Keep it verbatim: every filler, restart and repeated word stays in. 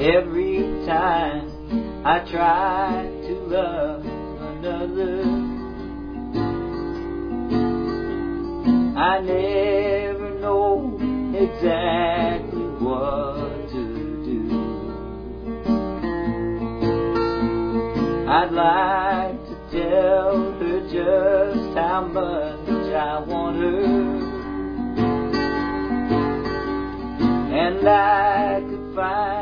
every time I try to love another. I never know exactly what to do. I'd like to tell her just how much I want her, and I could find